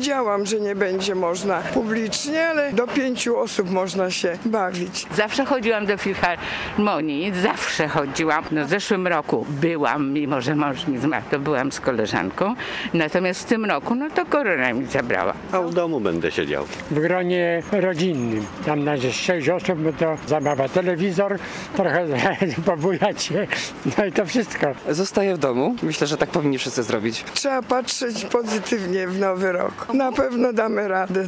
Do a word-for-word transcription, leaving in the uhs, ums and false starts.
wiedziałam, że nie będzie można publicznie, ale do pięciu osób można się bawić. Zawsze chodziłam do filharmonii, zawsze chodziłam. No w zeszłym roku byłam, mimo że mąż mi zmarł, to byłam z koleżanką. Natomiast w tym roku, no to korona mi zabrała. A w domu będę siedział. W gronie rodzinnym. Tam na sześć osób, bo to zabawa. Telewizor, trochę pobujać się, no i to wszystko. Zostaję w domu. Myślę, że tak powinni wszyscy zrobić. Trzeba patrzeć pozytywnie w nowy rok. Na pewno damy radę.